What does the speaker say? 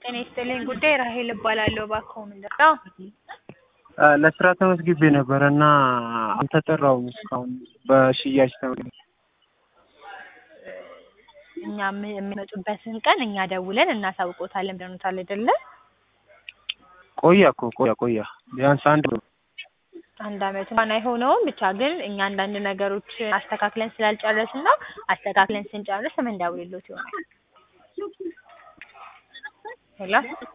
ጤና ይስጥልኝ ጉዳይ ራሄል እባላለሁ። እባክዎ ምንድን ነው? ለስራ ተመዝግቤ ነበርና አልተጠራሁም እስካሁን በሽያጭ ተመዝግቤ። እኛ የሚመጡበትን ቀን እኛ ደውለን እናሳውቅዎታለን ብለውታል አይደለ? ቆያ ቢያንስ አንድ አመት እንኳን አይሆነውም። ብቻ ግን እኛ አንዳንድ ነገሮች አስተካክለን ስላልጨረስን ነው። አስተካክለን ስንጨርስ የምንደውልልዎት ይሆናል። ሄሎ